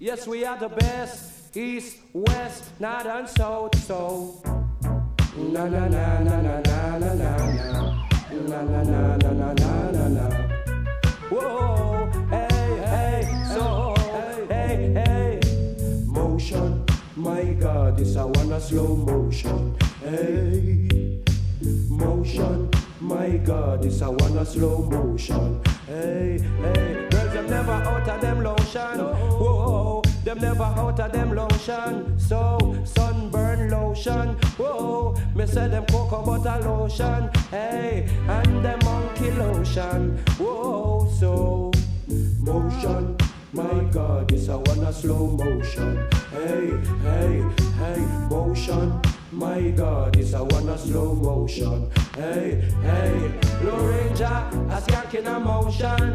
Yes, we are the best. East, west, north and south. So na na na na na na na na na na na na na na na. Whoa, hey, hey, so hey, hey. Motion, my God, this I wanna slow motion. Hey, motion, my God, this I wanna slow motion. Hey, hey, girls them never out of them lotion. Whoa, them never out of them lotion. So sunburn lotion. Whoa, me say them cocoa butter lotion. Hey, and them monkey lotion. Whoa, so motion. My God, this I wanna slow motion. Hey, hey, hey, motion. My God, this I wanna slow motion. Hey, hey, Blue Ranger, a skank in a motion.